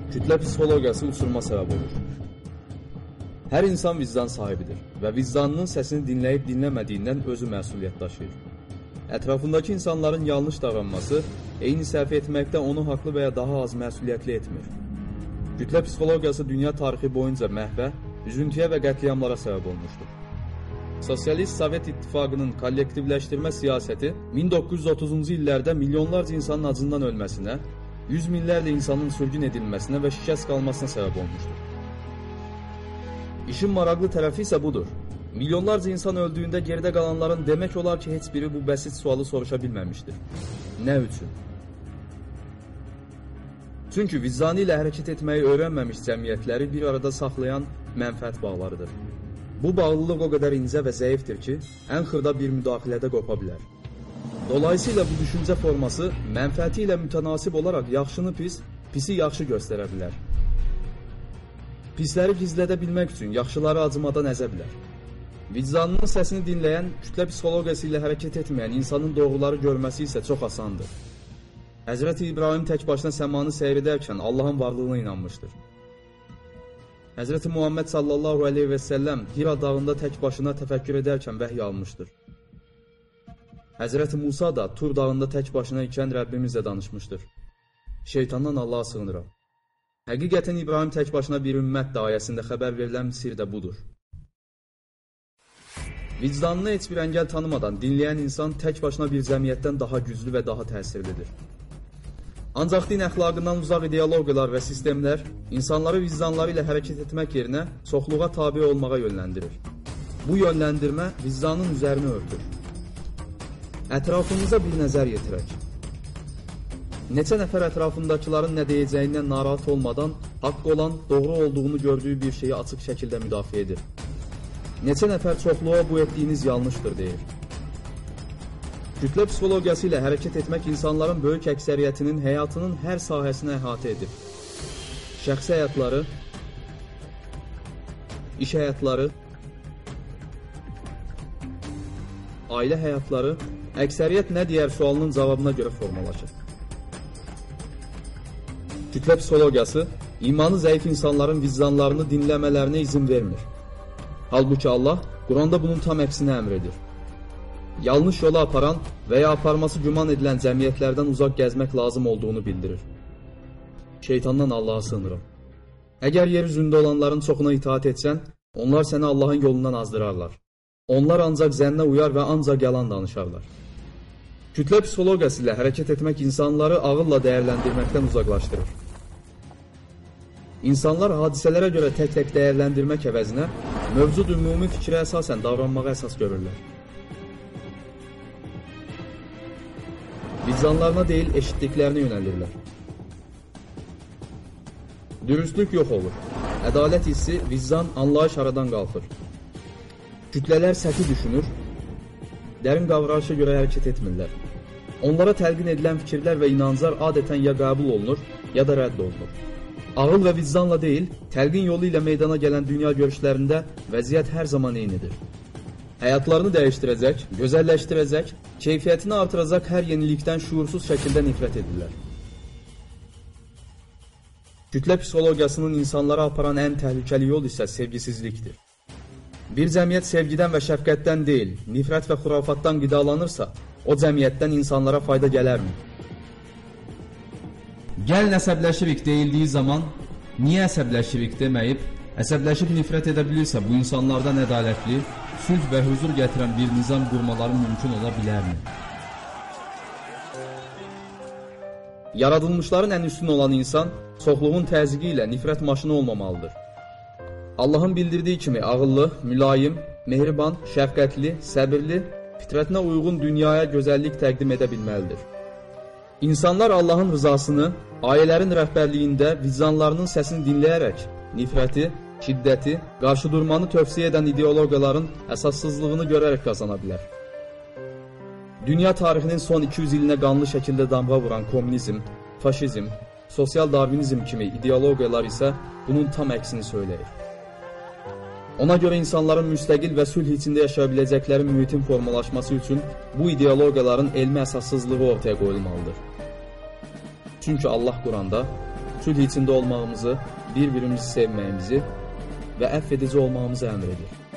Kütlə psixologiyası uçuruma səbəb olur. Hər insan vicdan sahibidir və vicdanının səsini dinləyib dinləmədiyindən özü məsuliyyət daşıyır. Ətrafındakı insanların yanlış davranması eyni səhv etməkdə onu haqlı və ya daha az məsuliyyətli etmir. Kütlə psixologiyası dünya tarixi boyunca məhvə, üzüntüyə və qətliamlara səbəb olmuşdur. Sosialist Sovet İttifaqının kollektivləşdirmə siyasəti 1930-cu illərdə milyonlarca insanın acından ölməsinə, yüz minlərlə insanın sürgün edilməsinə və şikəst qalmasına səbəb olmuşdur. İşin maraqlı tərəfi isə budur. Milyonlarca insan öldüyündə geridə qalanların demək olar ki, heç biri bu bəsit sualı soruşa bilməmişdir. Nə üçün? Çünki vicdanı ilə hərəkət etməyi öyrənməmiş cəmiyyətləri bir arada saxlayan mənfəət bağlarıdır. Bu bağlılıq o qədər incə və zəifdir ki, ən xırda bir müdaxilədə qopa bilər. Dolayısıyla bu düşüncə forması mənfəəti ilə mütənasib olaraq yaxşını pis, pisi yaxşı göstərə bilər. Pisləri gizlədə bilmək üçün yaxşıları acımadan əzə bilər. Vicdanının səsini dinləyən, kütlə psixologiyası ilə hərəkət etməyən insanın doğruları görməsi isə çox asandır. Həzrəti İbrahim tək başına səmanı seyr edərkən Allahın varlığına inanmışdır. Həzrəti Muhammed sallallahu aleyhi və səlləm Hira dağında tək başına təfəkkür edərkən vəhiy almışdır. Həzrəti Musa da Tur dağında tək başına ikən Rəbbimizlə danışmışdır. Şeytandan Allaha sığınıram. Həqiqətən İbrahim tək başına bir ümmət ayəsində xəbər verilən sir də budur. Vicdanını heç bir əngəl tanımadan dinləyən insan tək başına bir cəmiyyətdən daha güclü və daha təsirlidir. Ancaq din əxlaqından uzaq ideologiyalar və sistemlər insanları vicdanları ilə hərəkət etmək yerinə çoxluğa tabe olmağa yönləndirir. Bu yönləndirmə vicdanın üzərini örtür. Ətrafımıza bir nəzər yetirək. Neçə nəfər ətrafındakıların nə deyəcəyindən narahat olmadan haqq olan, doğru olduğunu gördüyü bir şeyi açıq şəkildə müdafiə edir. Neçə nəfər çoxluğa bu etdiyiniz yanlışdır deyir. Kütlə psixologiyası ilə hərəkət etmək insanların böyük əksəriyyətinin həyatının hər sahəsinə əhatə edir. Şəxsi həyatları, iş həyatları, ailə həyatları, əksəriyyət nə deyər sualının cavabına görə formalaşır. Kütlə psixologiyası imanı zəif insanların vicdanlarını dinləmələrinə izin vermir. Halbuki Allah Quranda bunun tam əksini əmr edir. Yanlış yola aparan və ya aparması güman edilən cəmiyyətlərdən uzaq gəzmək lazım olduğunu bildirir. Şeytandan Allaha sığınıram. Əgər yer üzündə olanların çoxuna itaat etsən, onlar səni Allahın yolundan azdırarlar. Onlar ancaq zənnə uyar və ancaq yalan danışarlar. Kütlə psixologiyası ilə hərəkət etmək insanları ağılla dəyərləndirməkdən uzaqlaşdırır. İnsanlar hadisələrə görə tək-tək dəyərləndirmək əvəzinə mövcud ümumi fikrə əsasən davranmağa əsas görürlər. Vicdanlarına deyil, eşitdiklərini yönəlirlər. Dürüstlük yox olur. Ədalət hissi, vicdan, anlayış aradan qalxır. Kütlələr səthi düşünür, dərin qavrayışa görə hərəkət etmirlər. Onlara təlqin edilən fikirlər və inanclar adətən ya qəbul olunur, ya da rədd olunur. Ağıl və vicdanla deyil, təlqin yolu ilə meydana gələn dünya görüşlərində vəziyyət hər zaman eynidir. Həyatlarını dəyişdirəcək, gözəlləşdirəcək, keyfiyyətini artıracaq hər yenilikdən şuursuz şəkildə nifrət edirlər. Kütlə psixologiyasının insanlara aparan ən təhlükəli yol isə sevgisizlikdir. Bir cəmiyyət sevgidən və şəfqətdən deyil, nifrət və xurafatdan qidalanırsa, o cəmiyyətdən insanlara fayda gələrmi? Gəlin əsəbləşirik deyildiyi zaman, niyə əsəbləşirik deməyib, əsəbləşib nifrət edə bilirsə bu insanlardan ədalətli, sülh və huzur gətirən bir nizam qurmaları mümkün ola bilərmi? Yaradılmışların ən üstün olan insan, çoxluğun təzyiqi ilə nifrət maşını olmamalıdır. Allahın bildirdiyi kimi ağıllı, mülayim, mehriban, şəfqətli, səbirli, fitrətinə uyğun dünyaya gözəllik təqdim edə bilməlidir. İnsanlar Allahın rızasını, ayələrin rəhbərliyində vicdanlarının səsini dinləyərək nifrəti, şiddəti, qarşı durmanı tövsiyə edən ideologiyaların əsassızlığını görərək qazana bilər. Dünya tarixinin son 200 ilinə qanlı şəkildə damğa vuran kommunizm, faşizm, sosial darvinizm kimi ideologiyalar isə bunun tam əksini söyləyir. Ona görə insanların müstəqil və sülh içində yaşaya biləcəkləri mühitin formalaşması üçün bu ideologiyaların elmi əsassızlığı ortaya qoyulmalıdır. Çünki Allah Quranda sülh içində olmağımızı, bir-birimizi sevməyimizi və əff edici olmağımızı əmr edir.